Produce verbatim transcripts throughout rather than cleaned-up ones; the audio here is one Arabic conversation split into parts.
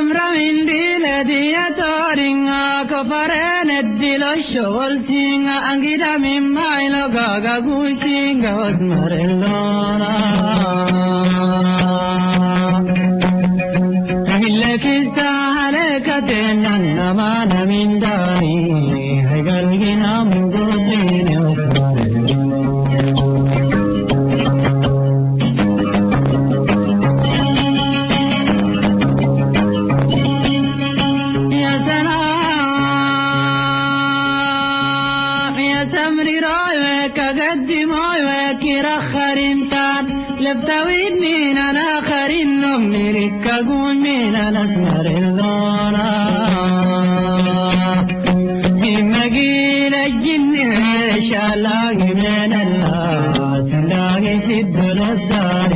سمرة من بلدي تورينا كفرين الدلو الشغل سينا أنجدا من مايلو غاغا كوشينا واسمر اللونا اللي في الساحة كتننا ما نمين داري هيقلقنا مقوطين واسمر سمري رايك قدي مويك رخرين تان لبتويد من انا خرين نمي ركاقون من انا اسمر اللونا بمقيل الجن شالاقي من الله سلاقي سد الدار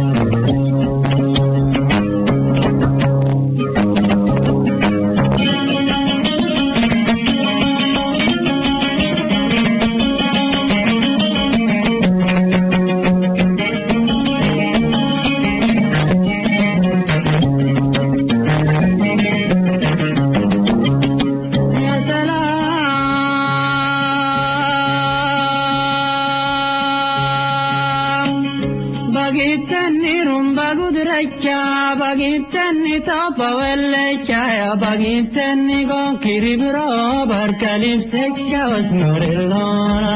Bagitani rumba gudracha, bagitani tapa vellecha, bagitani con kiribro, barkalib secca osnorellona.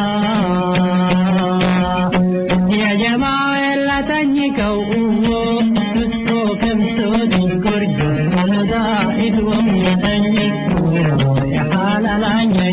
Ya jama'ella tagnica uvo, nusko kamso di gordo, da idwam tagniku, ya halalanya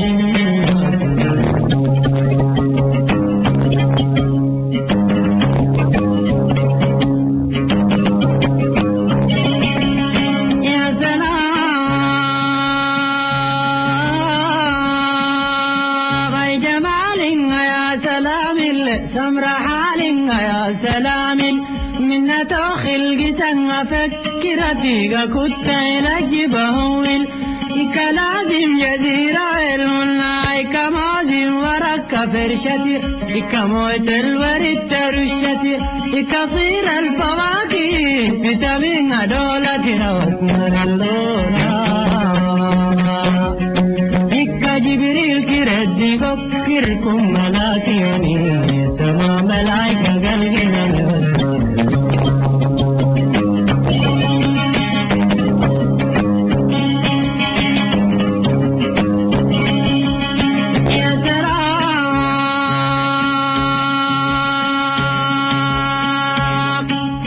سمر حالنا يا سلام من توخل جسنا فكرتي كنت لجبهول كلازم جزيرة المنا كمازم ورك فرشتي كموت الورد ترشتي كصير الفواكه فيتامين دولتنا واسمر اللونا جبريل كردي كفكركم ملاكيني سما ملايكة قلقنا يا سلام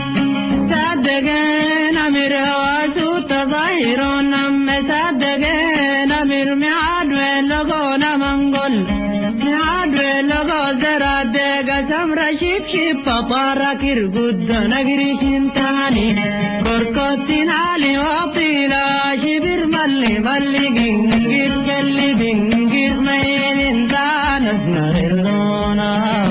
صدقنا من رواسو تظاهرون أما صدقنا من معاد لغونا منقل نعاد لغو زراد قسم رشيب شيب فطارة كرقود نقريش انتهاني كركوتين علي وطيلا شبر ملي ملي جنجر قلي بنجر مين انتان اسمر اللونا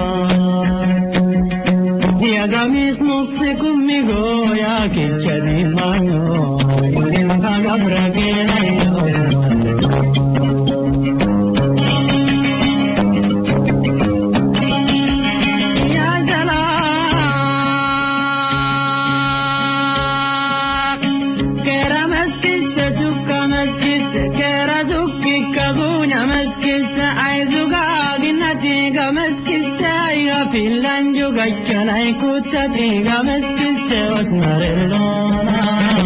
يا قميص نص كمي قويا كتشدي مانو ينفع قبركينا Finlandio gacciana e cutta triga mestisse osmarellona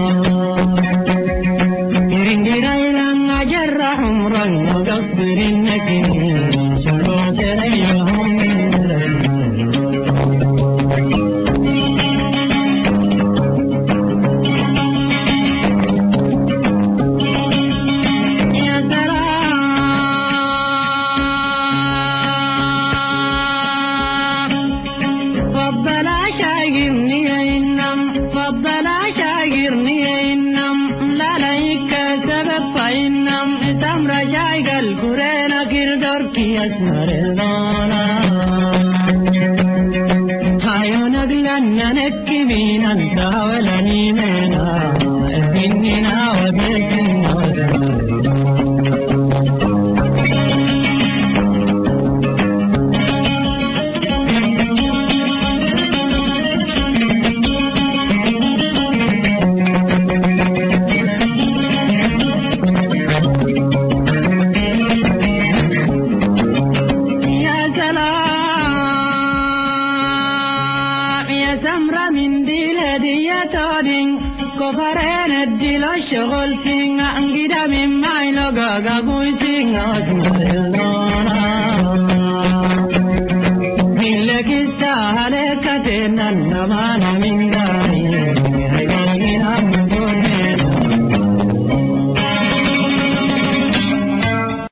Iringira ilanga jarra humran mugassirin nakini Shalo tereyo أسمر اللونا هايو نقلنا نكي بين أنت ولني منا إننا وبسنا وزمر شغل سينغ انجدا من ماي لغا غاغوي سينغ اسمر اللونا من لكستا عليك تنن نمان